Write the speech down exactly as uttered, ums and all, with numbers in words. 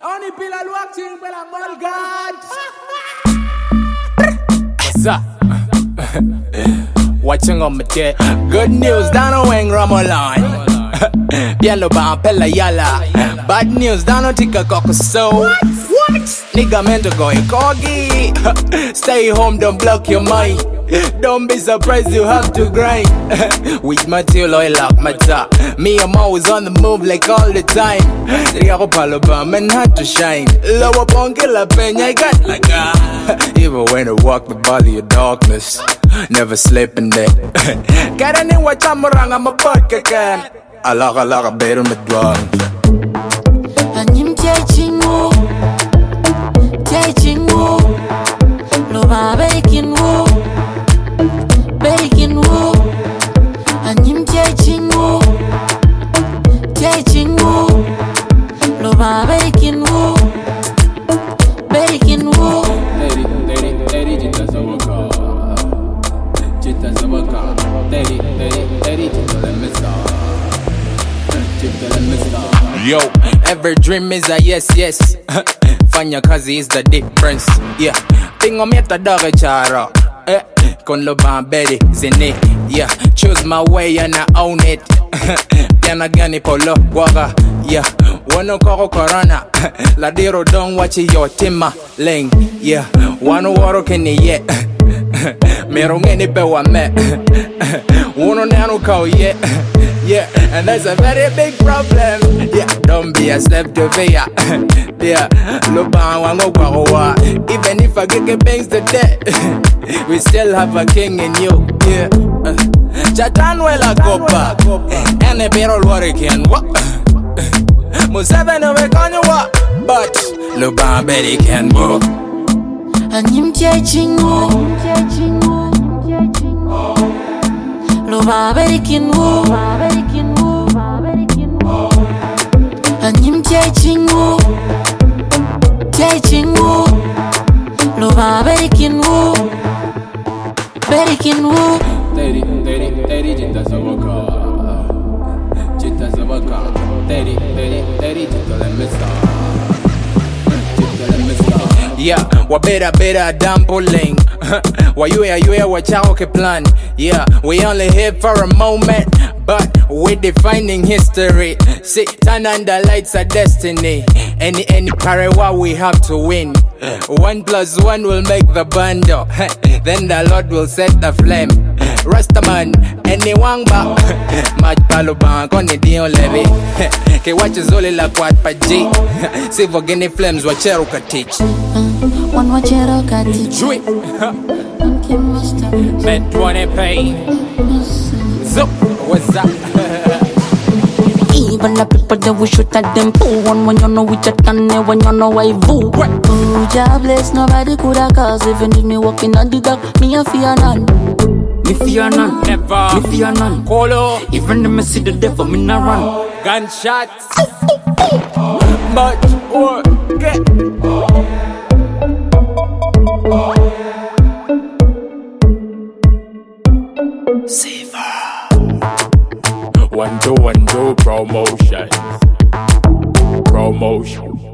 Only pila watching pela Molgat. What's up? Watching on my jet. Good news, Dano Wang Ramolan. Pielo ba pela yala. Bad news, Dano tika koko so. What? What? Nigga meant to go in corgi. Stay home, don't block your mind. Don't be surprised you have to grind. With my tail oil up my top. Me, I'm always on the move like all the time. Rigo Paloba, man, had to shine. Lower punky la peña, I got like ah. Even when I walk the valley of darkness, never sleeping there. Got any watch I'm around, I'm a podcast. Alak alak a better me dwang. Anim teaching wo, teaching wo, lo ba baking wo, baking wo. Anim teaching wo, teaching wo, lo ba baking wo, baking wo. Lady, lady, lady, jita sabaka, jita sabaka. Lady, lady, lady, jita lemisa. Yo, every dream is a yes, yes. Fanya kazi is the difference. Yeah, pingo mieta dog chara. Eh, con lo bamberi zini. Yeah, choose my way and I own it. Piana gani polo waga. Yeah, wano koko corona. La diro don't watch your tima ling. Yeah, wano waro kini yet. Merungeni bewa me. Uno nano kau yet. Yeah, and that's a very big problem. Yeah, don't be a slave to fear. Yeah, look wango kwa. Even if I get bangs to death, we still have a king in you. Yeah, Chatanwela Copa, and a barrel water can walk. Museven of a conua, but Luban Betty can walk. And him teaching wo, lo ba baking wo, and him teaching wo, teaching wo, lo ba baking wo, baking wo. Lady, lady, lady, jita sabaka, jita sabaka. Lady, lady, lady, jita lemisa, jita lemisa. Yeah, wa better better than pulling. Wa you ya you ya wa chao ke plan. Yeah, we only here for a moment, but we're defining history. See, turn on the lights of destiny. Any any parewa we have to win. One plus one will make the bundle. Then the Lord will set the flame. Rastaman, anyone ba? Maj paluban koni dio levi. Ke watches only la kwat pa G. See for guinea flames wa chero ka teach. One wachero ka teach. Sweet. One kim master. Men twenty pay. So, what's up? Even the people that we shoot at them pull one when you know we just can when you know I vote. Oh, jobless, nobody could have cause. Even if me walking on the dark, me a fear none. Me fear none, Never. me fear none. Colo. Even if me see the devil, me not run. Gunshots. Much or get. Saver. One do one do promotions. Promotion.